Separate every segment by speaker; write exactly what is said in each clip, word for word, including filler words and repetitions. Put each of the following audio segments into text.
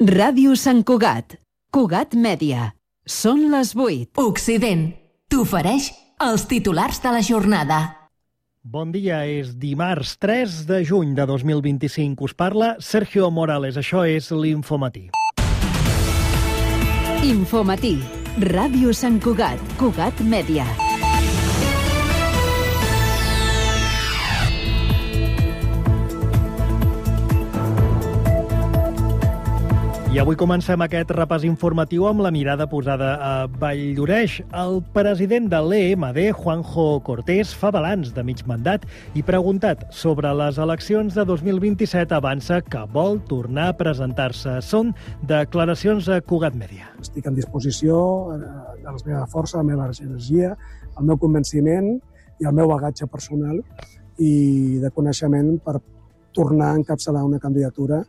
Speaker 1: Ràdio Sant Cugat. Cugat Mèdia. Són les vuit.
Speaker 2: Occident t'ofereix els titulars de la jornada.
Speaker 3: Bon dia, és dimarts tres de juny de dos mil vint-i-cinc. Us parla Sergio Morales. Això és l'Infomatí.
Speaker 1: Infomatí. Ràdio Sant Cugat. Cugat Mèdia.
Speaker 3: I avui comencem aquest repàs informatiu amb la mirada posada a Valldoreix. El president de l'E M D, Juanjo Cortés, fa balanç de mig mandat i preguntat sobre les eleccions de dos mil vint-i-set avança que vol tornar a presentar-se. Són declaracions a Cugat Mèdia.
Speaker 4: Estic en disposició de la meva força, la meva energia, el meu convenciment i el meu bagatge personal i de coneixement per tornar a encapçalar una candidatura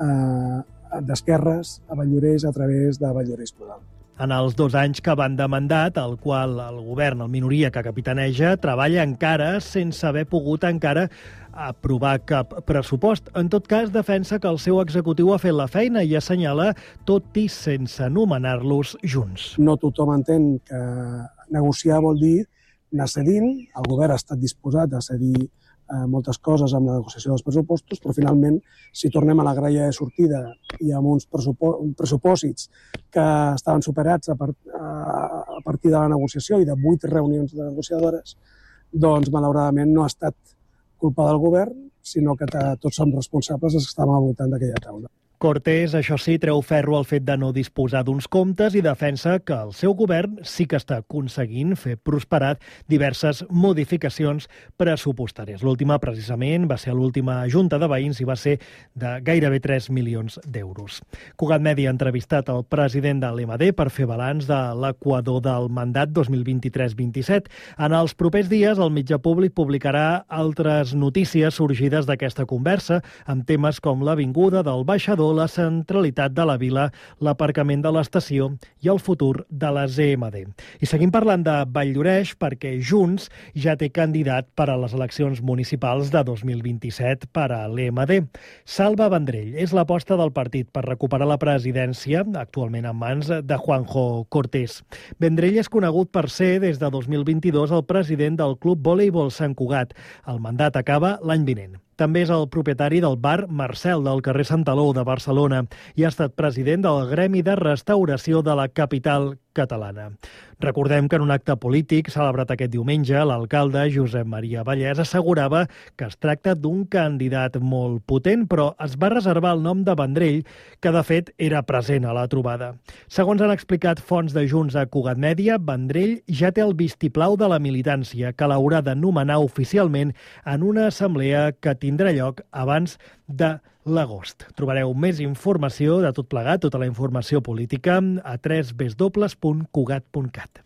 Speaker 4: eh, d'esquerres a Valldoreix a través de Valldoreix Plural.
Speaker 3: En els dos anys que van de mandat, el qual el govern, el minoria que capitaneja, treballa encara sense haver pogut encara aprovar cap pressupost. En tot cas, defensa que el seu executiu ha fet la feina i assenyala tot i sense anomenar-los junts.
Speaker 4: No tothom entén que negociar vol dir anar cedint. El govern ha estat disposat a cedir moltes coses amb la negociació dels pressupostos, però finalment, si tornem a la graella de sortida i amb uns pressupòsits que estaven superats a partir de la negociació i de vuit reunions de negociadores, doncs, malauradament, no ha estat culpa del govern, sinó que tots som responsables dels que estàvem al voltant d'aquella taula.
Speaker 3: Cortés, això sí, treu ferro al fet de no disposar d'uns comptes i defensa que el seu govern sí que està aconseguint fer prosperar diverses modificacions pressupostàries. L'última, precisament, va ser l'última junta de veïns i va ser de gairebé tres milions d'euros. Cugat Mèdia ha entrevistat el president de l'E M D per fer balanç de l'equador del mandat dos mil vint-i-tres vint-i-set. En els propers dies, el mitjà públic publicarà altres notícies sorgides d'aquesta conversa, amb temes com l'avinguda del Baixador, la centralitat de la vila, l'aparcament de l'estació i el futur de les E M D. I seguim parlant de Valldoreix perquè Junts ja té candidat per a les eleccions municipals de dos mil vint-i-set per a l'E M D. Salva Vendrell és l'aposta del partit per recuperar la presidència, actualment en mans de Juanjo Cortés. Vendrell és conegut per ser, des de dos mil vint-i-dos, el president del Club Voleibol Sant Cugat. El mandat acaba l'any vinent. També és el propietari del bar Marcel del carrer Santaló de Barcelona i ha estat president del Gremi de Restauració de la capital catalana. Recordem que en un acte polític celebrat aquest diumenge, l'alcalde Josep Maria Vallès assegurava que es tracta d'un candidat molt potent, però es va reservar el nom de Vendrell, que de fet era present a la trobada. Segons han explicat fonts de Junts a Cugat Mèdia, Vendrell ja té el vistiplau de la militància, que l'haurà de nomenar oficialment en una assemblea que tindrà lloc abans de l'agost. Trobareu més informació de tot plegat, tota la informació política, a w w w punt cugat punt cat.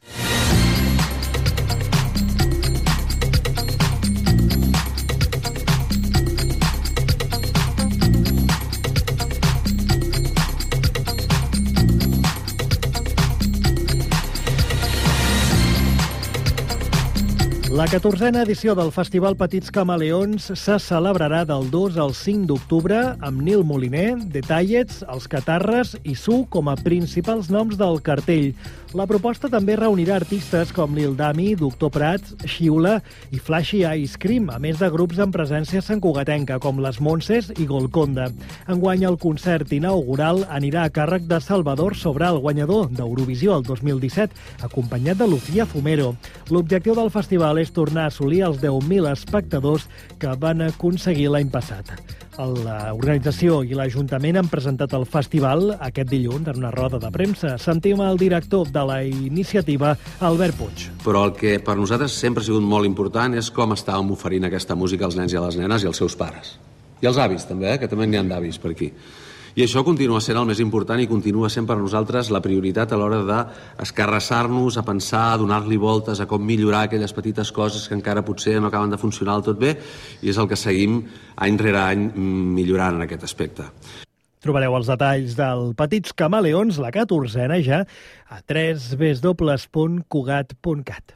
Speaker 3: La catorzena edició del Festival Petits Camaleons se celebrarà del dos al cinc d'octubre amb Nil Moliner, Detallets, Els Catarres i Su com a principals noms del cartell. La proposta també reunirà artistes com Lil Dami, Doctor Prats, Xiula i Flashy Ice Cream, a més de grups amb presència santcugatenca com Les Montses i Golconda. Enguany el concert inaugural anirà a càrrec de Salvador Sobral, guanyador d'Eurovisió el dos mil disset, acompanyat de Lucía Fumero. L'objectiu del festival és tornar a assolir els deu mil espectadors que van aconseguir l'any passat. L'organització i l'Ajuntament han presentat el festival aquest dilluns en una roda de premsa. Sentim el director de la iniciativa, Albert Puig.
Speaker 5: Però el que per nosaltres sempre ha sigut molt important és com estàvem oferint aquesta música als nens i a les nenes i als seus pares. I als avis també, eh? Que també n'hi ha d'avis per aquí. I això continua sent el més important i continua sent per nosaltres la prioritat a l'hora d'escarrassar-nos, a pensar, a donar-li voltes, a com millorar aquelles petites coses que encara potser no acaben de funcionar del tot bé, i és el que seguim any rere any millorant en aquest aspecte.
Speaker 3: Trobareu els detalls del Petits Camaleons, la catorzena, ja a w w w punt cugat punt cat.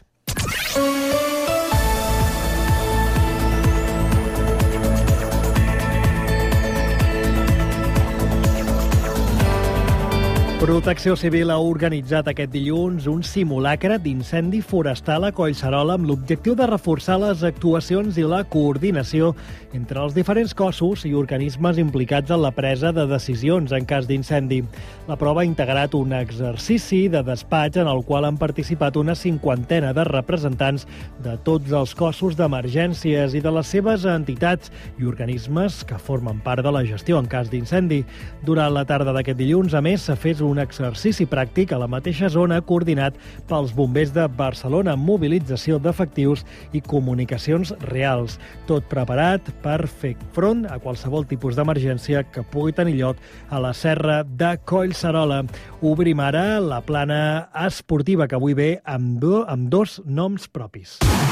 Speaker 3: Protecció Civil ha organitzat aquest dilluns un simulacre d'incendi forestal a Collserola amb l'objectiu de reforçar les actuacions i la coordinació entre els diferents cossos i organismes implicats en la presa de decisions en cas d'incendi. La prova ha integrat un exercici de despatx en el qual han participat una cinquantena de representants de tots els cossos d'emergències i de les seves entitats i organismes que formen part de la gestió en cas d'incendi. Durant la tarda d'aquest dilluns, a més, s'ha fet un exercici pràctic a la mateixa zona coordinat pels bombers de Barcelona amb mobilització d'efectius i comunicacions reals. Tot preparat per fer front a qualsevol tipus d'emergència que pugui tenir lloc a la serra de Collserola. Obrim ara la plana esportiva que avui ve amb, do, amb dos noms propis.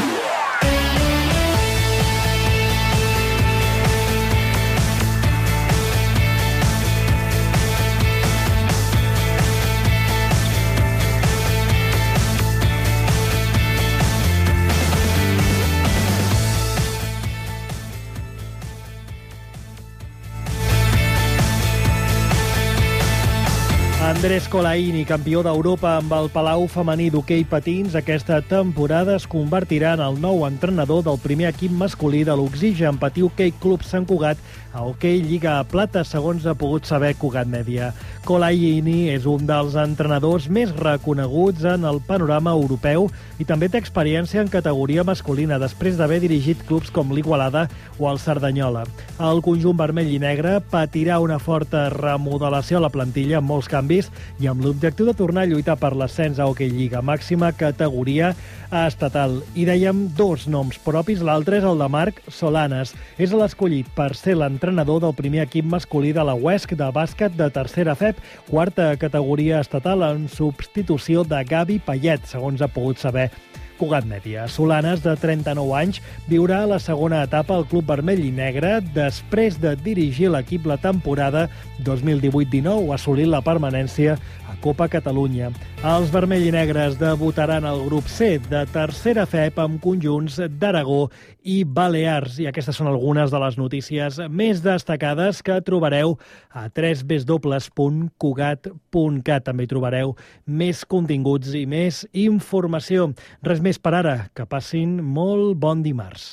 Speaker 3: Andrés Colaini, campió d'Europa amb el Palau femení d'hoquei patins, aquesta temporada es convertirà en el nou entrenador del primer equip masculí de l'Oxigen Patí Hoquei Club Sant Cugat a Hoquei Lliga Plata, segons ha pogut saber Cugat Mèdia. Colaini és un dels entrenadors més reconeguts en el panorama europeu i també té experiència en categoria masculina, després d'haver dirigit clubs com l'Igualada o el Cerdanyola. El conjunt vermell i negre patirà una forta remodelació a la plantilla amb molts canvis i amb l'objectiu de tornar a lluitar per l'ascens a Hoquei Lliga, màxima categoria estatal. I dèiem dos noms propis, l'altre és el de Marc Solanes. És l'escollit per ser l'entrenador del primer equip masculí de la U E S C de bàsquet de tercera F E P, quarta categoria estatal, en substitució de Gavi Payet, segons ha pogut saber Cugat Mèdia. Solanes, de trenta-nou anys, viurà la segona etapa al club vermell i negre després de dirigir l'equip la temporada dos mil divuit dinou, assolint la permanència a Copa Catalunya. Els vermell i negres debutaran al grup C de tercera F E P amb conjunts d'Aragó i Balears. I aquestes són algunes de les notícies més destacades que trobareu a w w w punt cugat punt cat. També hi trobareu més continguts i més informació. Res més per ara. Que passin molt bon dimarts.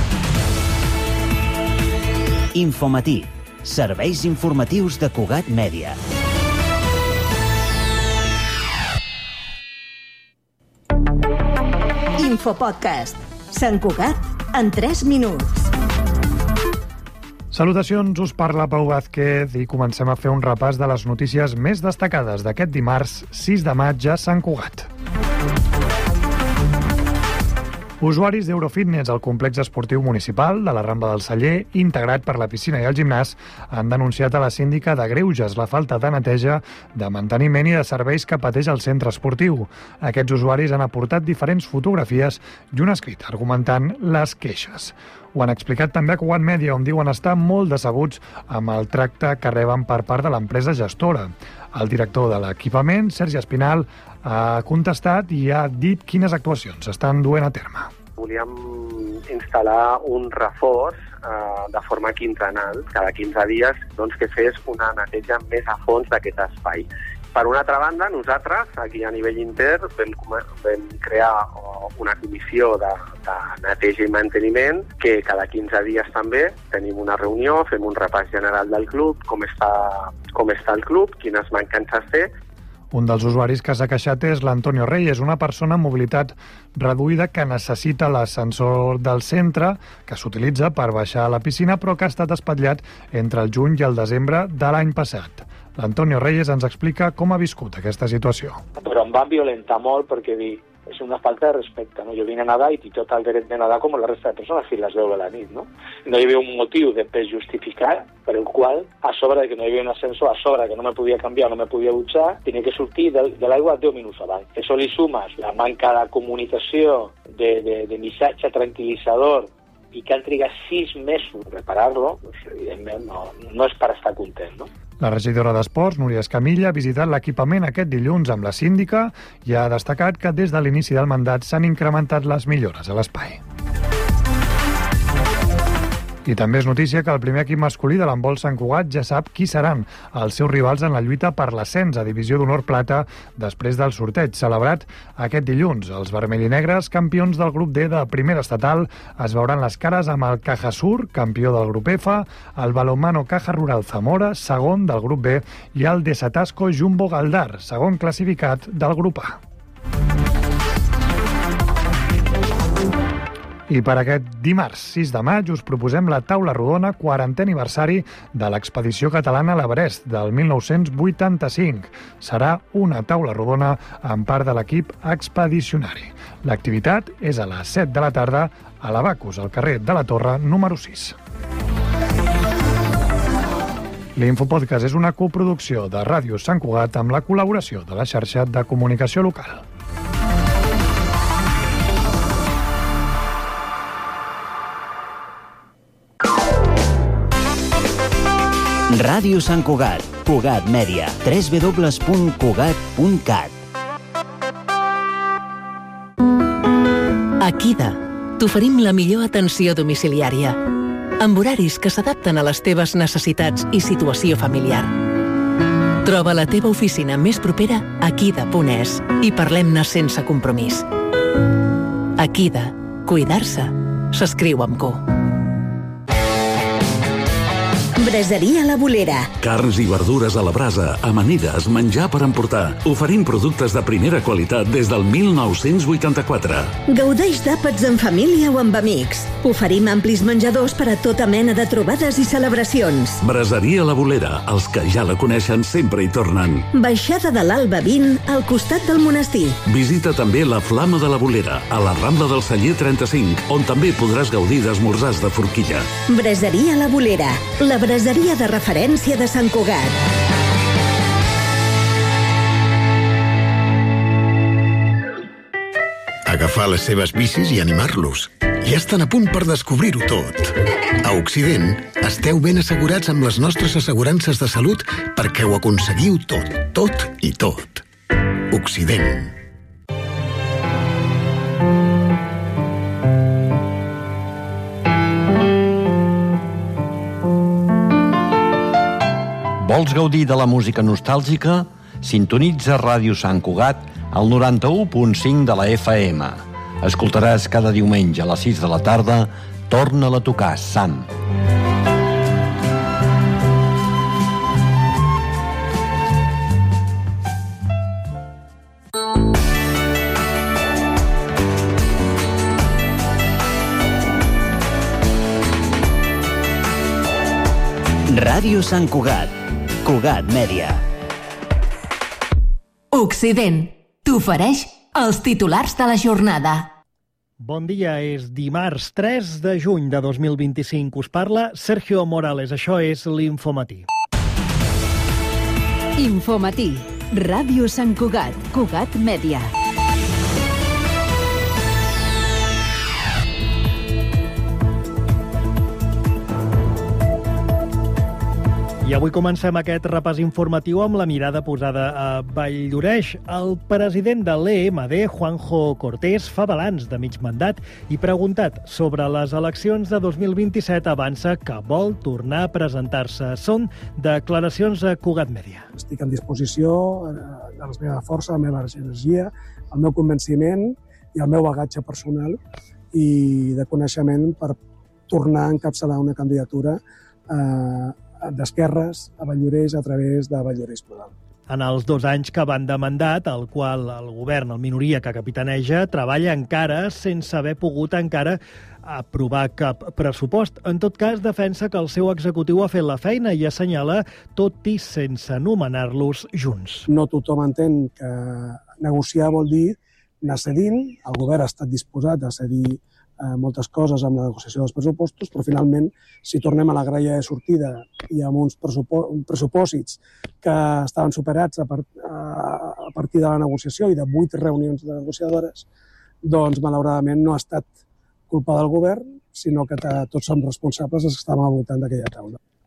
Speaker 6: Infomatí. Serveis informatius de Cugat Mèdia.
Speaker 2: Infopodcast. Sant Cugat en tres minuts.
Speaker 7: Salutacions, us parla Pau Vázquez i comencem a fer un repàs de les notícies més destacades d'aquest dimarts sis de maig a Sant Cugat. Usuaris d'Eurofitness al complex esportiu municipal de la Rambla del Celler, integrat per la piscina i el gimnàs, han denunciat a la síndica de Greuges la falta de neteja, de manteniment i de serveis que pateix el centre esportiu. Aquests usuaris han aportat diferents fotografies i un escrit argumentant les queixes. Ho han explicat també a Cugat Mèdia, on diuen estar molt decebuts amb el tracte que reben per part de l'empresa gestora. El director de l'equipament, Sergi Espinal, ha contestat i ha dit quines actuacions estan duent a terme.
Speaker 8: Volíem instal·lar un reforç eh, de forma quinzenal, cada quinze dies, doncs, que fes una neteja més a fons d'aquest espai. Per una altra banda, nosaltres, aquí a nivell intern, vam, vam crear una comissió de, de neteja i manteniment que cada quinze dies també tenim una reunió, fem un repàs general del club, com està, com està el club, quines mancances té.
Speaker 7: Un dels usuaris que s'ha queixat és l'Antonio Reyes, una persona amb mobilitat reduïda que necessita l'ascensor del centre, que s'utilitza per baixar a la piscina, però que ha estat espatllat entre el juny i el desembre de l'any passat. L'Antonio Reyes ens explica com ha viscut aquesta situació.
Speaker 9: Però em van violentar molt perquè dic, és una falta de respecte, no? Jo vine a nedar i tinc tot el dret de nedar com la resta de persones fins a les deu de la nit, no? No hi havia un motiu de per justificar per el qual, a sobre de que no hi havia un ascensor, a sobre que no me podia canviar, no me podia dutxar, tenia que sortir de, de l'aigua deu minuts abans. Això li sumes la manca de comunicació, de, de, de missatge tranquil·litzador, i que han trigat sis mesos a reparar-lo, doncs, evidentment no, no és per estar content, no?
Speaker 7: La regidora d'Esports, Núria Escamilla, ha visitat l'equipament aquest dilluns amb la síndica i ha destacat que des de l'inici del mandat s'han incrementat les millores a l'espai. I també és notícia que el primer equip masculí de l'handbol Sant Cugat ja sap qui seran els seus rivals en la lluita per l'ascens a Divisió d'Honor Plata després del sorteig celebrat aquest dilluns. Els vermell i negres, campions del grup D de primera estatal, es veuran les cares amb el Cajasur, campió del grup F, el Balonmano Caja Rural Zamora, segon del grup B, i el Desatasco Jumbo Galdar, segon classificat del grup A. I per aquest dimarts sis de maig us proposem la taula rodona quarantè aniversari de l'expedició catalana a l'Everest del mil nou-cents vuitanta-cinc. Serà una taula rodona en part de l'equip expedicionari. L'activitat és a les set de la tarda a l'Abacus, al carrer de la Torre, número sis. L'Infopodcast és una coproducció de Ràdio Sant Cugat amb la col·laboració de la xarxa de comunicació local.
Speaker 6: Ràdio Sant Cugat, Cugat Mèdia, w w w punt cugat punt cat.
Speaker 10: A Kida t'oferim la millor atenció domiciliària, amb horaris que s'adapten a les teves necessitats i situació familiar. Troba la teva oficina més propera a kida punt es i parlem-ne sense compromís. A Kida, cuidar-se s'escriu amb cu.
Speaker 11: Braseria La Bolera.
Speaker 12: Carns i verdures a la brasa, amanides, menjar per emportar. Oferim productes de primera qualitat des del mil nou-cents vuitanta-quatre.
Speaker 11: Gaudeix d'àpats en família o amb amics. Oferim amplis menjadors per a tota mena de trobades i celebracions.
Speaker 12: Braseria La Bolera. Els que ja la coneixen sempre hi tornen.
Speaker 11: Baixada de l'Alba vint, al costat del monestir.
Speaker 12: Visita també la Flama de la Bolera, a la Rambla del Celler trenta-cinc, on també podràs gaudir d'esmorzars de forquilla.
Speaker 11: Braseria La Bolera. La braseria de referència de Sant Cugat.
Speaker 13: Agafar les seves bicis i animar-los. Ja estan a punt per descobrir-ho tot. A Occident, esteu ben assegurats amb les nostres assegurances de salut perquè ho aconseguiu tot, tot i tot. Occident.
Speaker 14: Vols gaudir de la música nostàlgica? Sintonitza Ràdio Sant Cugat al noranta-u punt cinc de la F M. Escoltaràs cada diumenge a les sis de la tarda Torna-la a tocar, Sam.
Speaker 6: Ràdio Sant Cugat, Cugat Mèdia.
Speaker 2: Occident t'ofereix els titulars de la jornada.
Speaker 3: Bon dia, és dimarts tres de juny de dos mil vint-i-cinc. Us parla Sergio Morales. Això és l'Infomatí.
Speaker 1: Infomatí. Ràdio Sant Cugat, Cugat Mèdia.
Speaker 3: I avui comencem aquest repàs informatiu amb la mirada posada a Valldoreix. El president de l'E M D, Juanjo Cortés, fa balanç de mig mandat i preguntat sobre les eleccions de dos mil vint-i-set avança que vol tornar a presentar-se. Són declaracions a Cugat Mèdia.
Speaker 4: Estic en disposició de la meva força, la meva energia, el meu convenciment i el meu bagatge personal i de coneixement per tornar a encapçalar una candidatura eh, d'esquerres a Valldoreix a través de Valldoreix Plural.
Speaker 3: En els dos anys que van de mandat, el qual el govern, el minoria que capitaneja, treballa encara sense haver pogut encara aprovar cap pressupost. En tot cas, defensa que el seu executiu ha fet la feina i assenyala tot i sense anomenar-los junts.
Speaker 4: No tothom entén que negociar vol dir anar cedint. El govern ha estat disposat a cedir moltes coses amb la negociació dels pressupostos, però finalment, si tornem a la graella de sortida i amb uns pressupòsits que estaven superats a partir de la negociació i de vuit reunions de negociadores, doncs, malauradament, no ha estat culpa del govern, sinó que tots som responsables els que estàvem al voltant d'aquella taula.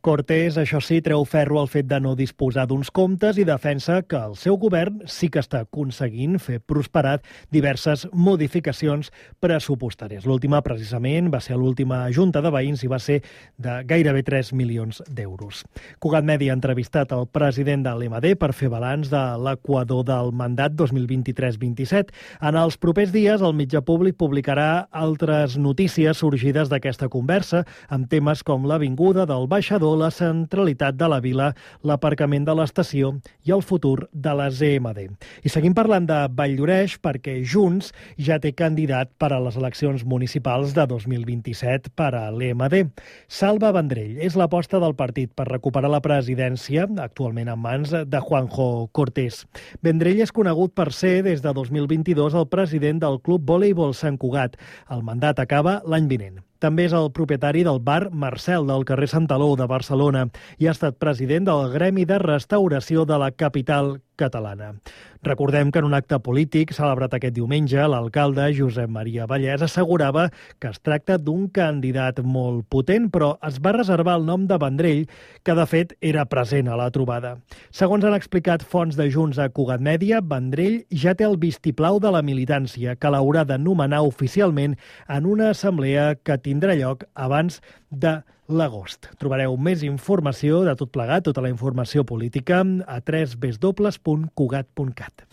Speaker 3: Cortés, això sí, treu ferro al fet de no disposar d'uns comptes i defensa que el seu govern sí que està aconseguint fer prosperar diverses modificacions pressupostàries. L'última, precisament, va ser l'última junta de veïns i va ser de gairebé tres milions d'euros. Cugat Mèdia ha entrevistat el president de l'E M D per fer balanç de l'equador del mandat dos mil vint-i-tres vint-i-set. En els propers dies, el mitjà públic publicarà altres notícies sorgides d'aquesta conversa, amb temes com l'avinguda del baixador, la centralitat de la vila, l'aparcament de l'estació i el futur de les E M D. I seguim parlant de Valldoreix perquè Junts ja té candidat per a les eleccions municipals de dos mil vint-i-set per a l'E M D. Salva Vendrell és l'aposta del partit per recuperar la presidència, actualment en mans de Juanjo Cortés. Vendrell és conegut per ser, des de dos mil vint-i-dos, el president del Club Voleibol Sant Cugat. El mandat acaba l'any vinent. També és el propietari del bar Marcel del carrer Santaló de Barcelona i ha estat president del Gremi de Restauració de la capital catalana. Recordem que en un acte polític celebrat aquest diumenge, l'alcalde Josep Maria Vallès assegurava que es tracta d'un candidat molt potent, però es va reservar el nom de Vendrell, que de fet era present a la trobada. Segons han explicat fonts de Junts a Cugat Mèdia, Vendrell ja té el vistiplau de la militància, que l'haurà de nomenar oficialment en una assemblea que tindrà lloc abans de l'agost. Trobareu més informació de tot plegat, tota la informació política, a w w w punt cugat punt cat.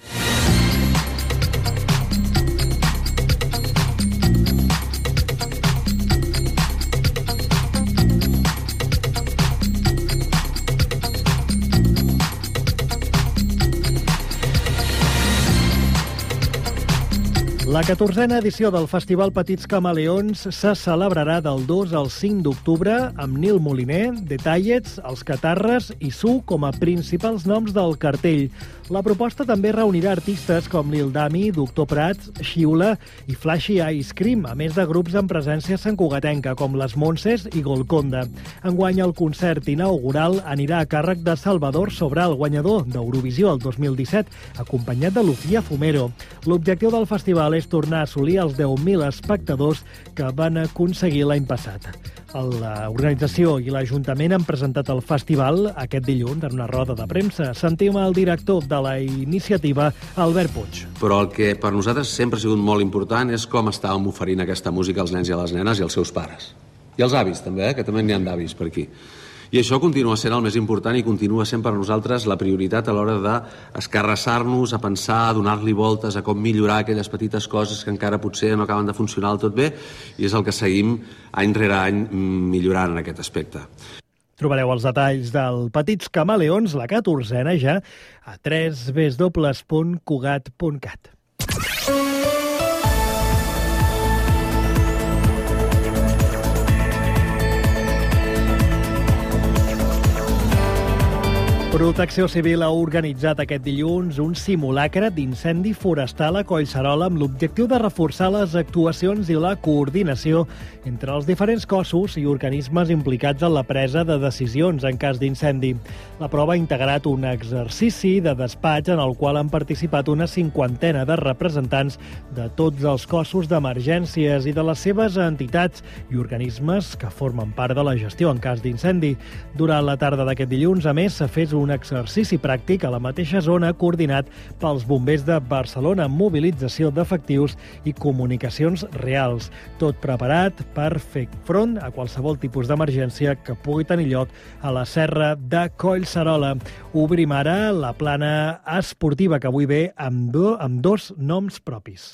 Speaker 3: La catorzena edició del Festival Petits Camaleons se celebrarà del dos al cinc d'octubre amb Nil Moliner, Detallets, Els Catarres i Su com a principals noms del cartell. La proposta també reunirà artistes com Lil Dami, Doctor Prats, Xiula i Flashy Ice Cream, a més de grups amb presència santcugatenca com Les Montses i Golconda. Enguany el concert inaugural anirà a càrrec de Salvador Sobral, guanyador d'Eurovisió el dos mil disset, acompanyat de Lucía Fumero. L'objectiu del festival és tornar a assolir els deu mil espectadors que van aconseguir l'any passat. L'organització i l'Ajuntament han presentat el festival aquest dilluns en una roda de premsa. Sentim el director de la iniciativa, Albert Puig.
Speaker 5: Però el que per nosaltres sempre ha sigut molt important és com estàvem oferint aquesta música als nens i a les nenes i als seus pares. I als avis també, eh? Que també n'hi ha d'avis per aquí. I això continua sent el més important i continua sent per a nosaltres la prioritat a l'hora d'escarrassar-nos, a pensar, a donar-li voltes, a com millorar aquelles petites coses que encara potser no acaben de funcionar del tot bé, i és el que seguim any rere any millorant en aquest aspecte.
Speaker 3: Trobareu els detalls del Petits Camaleons, la catorzena ja, a w w w punt cugat punt cat. Protecció Civil ha organitzat aquest dilluns un simulacre d'incendi forestal a Collserola amb l'objectiu de reforçar les actuacions i la coordinació entre els diferents cossos i organismes implicats en la presa de decisions en cas d'incendi. La prova ha integrat un exercici de despatx en el qual han participat una cinquantena de representants de tots els cossos d'emergències i de les seves entitats i organismes que formen part de la gestió en cas d'incendi. Durant la tarda d'aquest dilluns, a més, s'ha fet un exercici pràctic a la mateixa zona coordinat pels bombers de Barcelona amb mobilització d'efectius i comunicacions reals. Tot preparat per fer front a qualsevol tipus d'emergència que pugui tenir lloc a la serra de Collserola. Obrim ara la plana esportiva que avui ve amb, do, amb dos noms propis.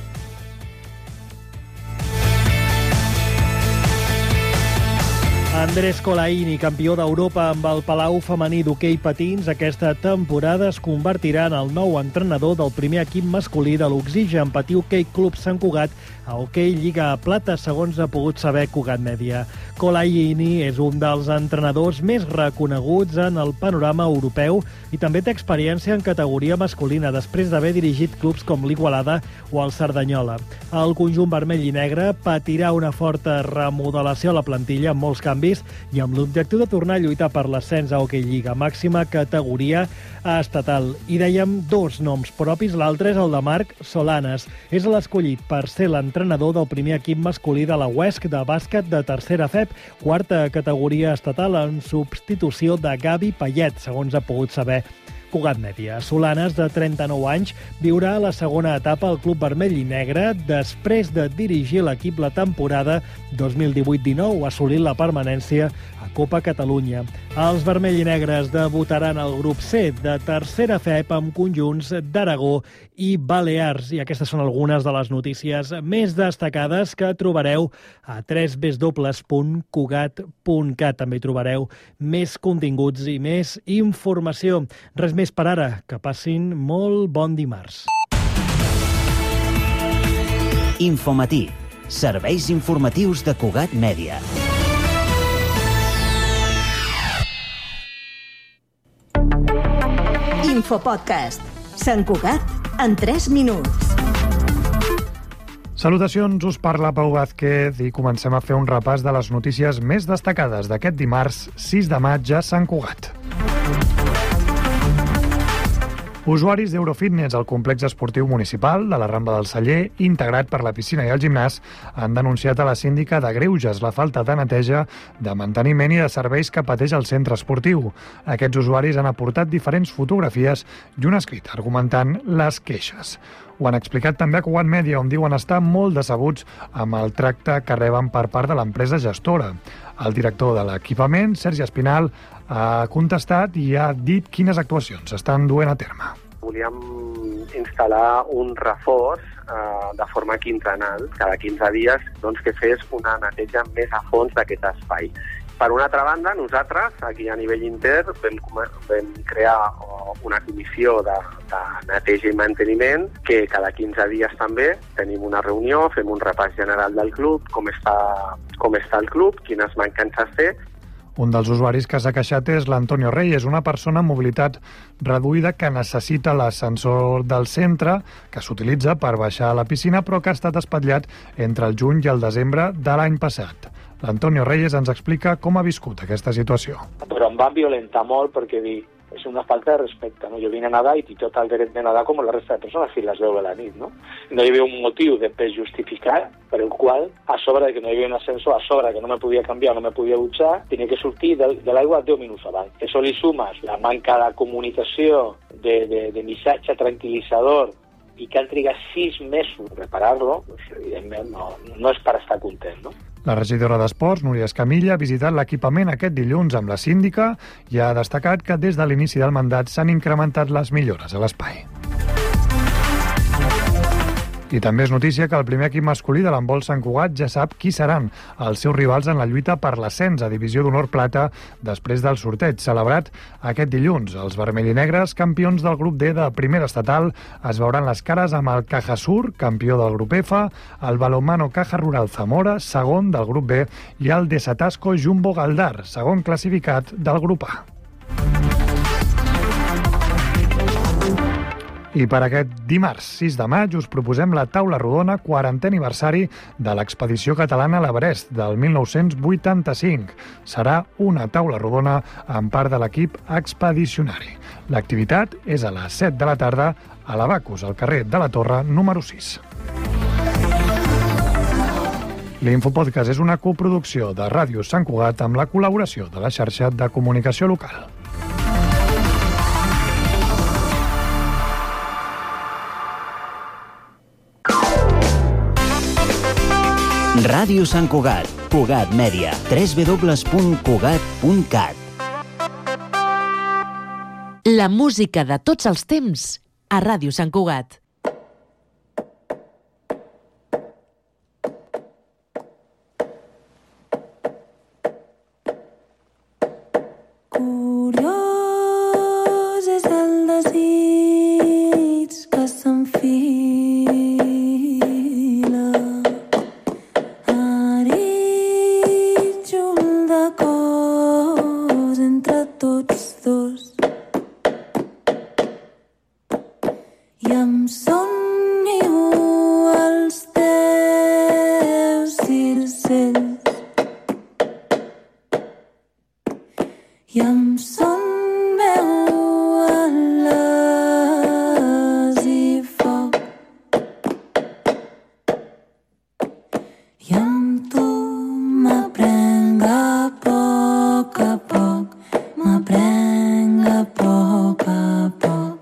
Speaker 3: En Andrés Colaini, campió d'Europa amb el Palau femení d'hoquei patins, aquesta temporada es convertirà en el nou entrenador del primer equip masculí de l'Oxigen Patí Hoquei Club Sant Cugat a Hoquei Lliga Plata, segons ha pogut saber Cugat Mèdia. Colaini és un dels entrenadors més reconeguts en el panorama europeu i també té experiència en categoria masculina, després d'haver dirigit clubs com l'Igualada o el Cerdanyola. El conjunt vermell i negre patirà una forta remodelació a la plantilla amb molts canvis i amb l'objectiu de tornar a lluitar per l'ascens a Hoquei Lliga, màxima categoria estatal. I dèiem dos noms propis, l'altre és el de Marc Solanes. És l'escollit per ser l'entrenador del primer equip masculí de la U E S C de bàsquet de tercera F E P, quarta categoria estatal, en substitució de Gavi Payet, segons ha pogut saber Cugat Mèdia. Solanes, de trenta-nou anys, viurà la segona etapa al Club Vermell i Negre després de dirigir l'equip la temporada dos mil divuit dinou, assolint la permanència a Copa Catalunya. Els vermell i negres debutaran al grup C de tercera F E P amb conjunts d'Aragó i Balears. I aquestes són algunes de les notícies més destacades que trobareu a w w w punt cugat punt cat. També hi trobareu més continguts i més informació. Res més per ara. Que passin molt bon dimarts.
Speaker 6: Infomatí. Serveis informatius de Cugat Mèdia.
Speaker 11: Infopodcast. Sant Cugat en tres minuts.
Speaker 7: Salutacions, us parla Pau Vázquez i comencem a fer un repàs de les notícies més destacades d'aquest dimarts sis de maig a Sant Cugat. Usuaris d'Eurofitness al complex esportiu municipal de la Rambla del Celler, integrat per la piscina i el gimnàs, han denunciat a la síndica de Greuges la falta de neteja, de manteniment i de serveis que pateix el centre esportiu. Aquests usuaris han aportat diferents fotografies i un escrit argumentant les queixes. Ho han explicat també a Cugat Mèdia, on diuen estar molt decebuts amb el tracte que reben per part de l'empresa gestora. El director de l'equipament, Sergi Espinal, ha contestat i ha dit quines actuacions estan duent a terme.
Speaker 8: Volíem instal·lar un reforç eh, de forma quinzenal, cada quinze dies, doncs, que fes una neteja més a fons d'aquest espai. Per una altra banda, nosaltres, aquí a nivell intern, vam, vam crear una comissió de, de neteja i manteniment, que cada quinze dies també tenim una reunió, fem un repàs general del club, com està, com està el club, quines mancances té.
Speaker 7: Un dels usuaris que s'ha queixat és l'Antonio Reyes, una persona amb mobilitat reduïda que necessita l'ascensor del centre, que s'utilitza per baixar a la piscina, però que ha estat espatllat entre el juny i el desembre de l'any passat. L'Antonio Reyes ens explica com ha viscut aquesta situació.
Speaker 9: Però em van violentar molt perquè dir, és una falta de respecte, no? Jo vine a nedar i tinc tot el dret de nedar com la resta de persones fins a les deu de la nit, no? No hi havia un motiu de pes justificat per el qual, a sobre de que no hi havia un ascensor, a sobre de que no me podia canviar, no me podia dutxar, tenia que sortir de, de l'aigua deu minuts abans. Això li sumes la manca de comunicació, de, de, de missatge tranquil·litzador, i que han trigat sis mesos a reparar-lo, doncs, evidentment no, no és per estar content, no?
Speaker 7: La regidora d'Esports, Núria Escamilla, ha visitat l'equipament aquest dilluns amb la síndica i ha destacat que des de l'inici del mandat s'han incrementat les millores a l'espai. I també és notícia que el primer equip masculí de l'handbol Sant Cugat ja sap qui seran els seus rivals en la lluita per l'ascens a Divisió d'Honor Plata després del sorteig celebrat aquest dilluns. Els vermell i negres, campions del grup D de primera estatal, es veuran les cares amb el Caja Sur, campió del grup F, el Balonmano Caja Rural Zamora, segon del grup B, i el Desatasco Jumbo Galdar, segon classificat del grup A. I per aquest dimarts sis de maig us proposem la taula rodona quarantè aniversari de l'expedició catalana a l'Everest del mil nou-cents vuitanta-cinc. Serà una taula rodona en part de l'equip expedicionari. L'activitat és a les set de la tarda a l'Abacus, al carrer de la Torre, número sis. L'Infopodcast és una coproducció de Ràdio Sant Cugat amb la col·laboració de la xarxa de comunicació local.
Speaker 6: Ràdio Sant Cugat, Cugat Mèdia, w w w punt cugat punt cat.
Speaker 15: La música de tots els temps a Ràdio Sant Cugat.
Speaker 16: Curiós és el desig que s'enfila, arítjol de cos entre tots dos, i em somnio els teus circells, i em somneu ales i foc, i amb tu m'aprenc a poc a poc, m'aprenc a poc a poc.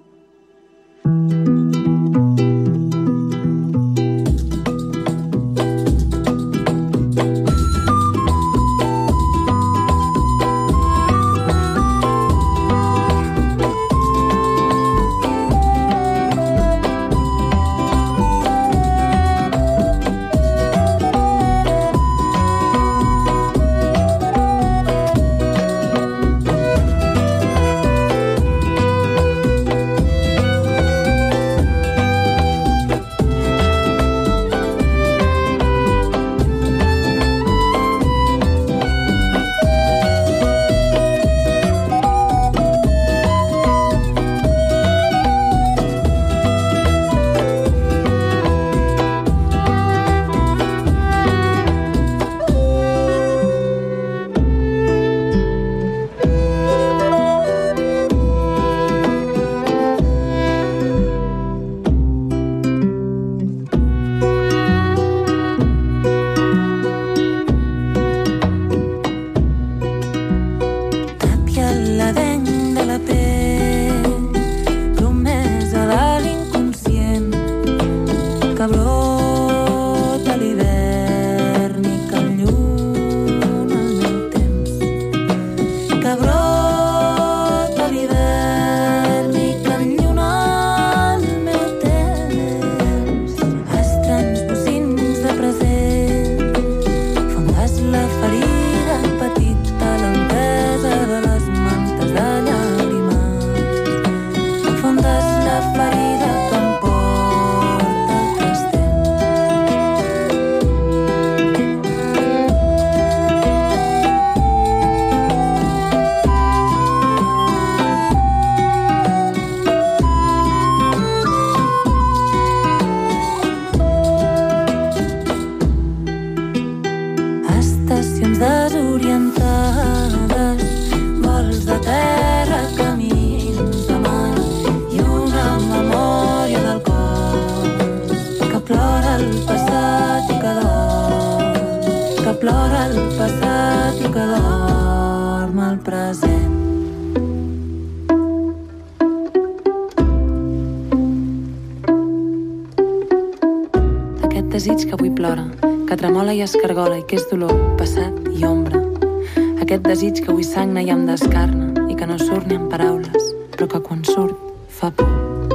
Speaker 17: desig que avui plora, que tremola i escargola i que és dolor, passat i ombra. Aquest desig que avui sagna i em descarna i que no surt ni en paraules, però que quan surt fa por.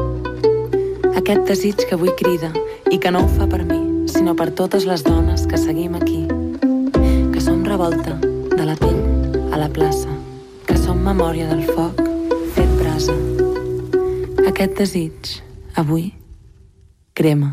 Speaker 17: Aquest desig que avui crida i que no ho fa per mi, sinó per totes les dones que seguim aquí, que som revolta de la pell a la plaça, que som memòria del foc fet brasa. Aquest desig, avui, crema.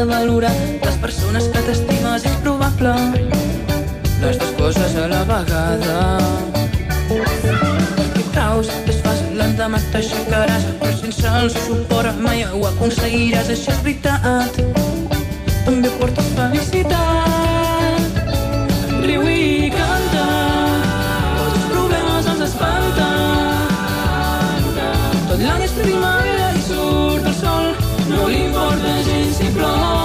Speaker 18: de valorar les persones que t'estimes és probable. Les dues coses a la vegada. Tu creus que és fàcil, l'endemà t'aixecaràs, però sense el seu suport mai ho aconseguiràs, això és veritat. També portes felicitat. Riu i canta, tots els problemes els espanta. Tot l'any és primavera i surt el sol, no li importa gens si plou.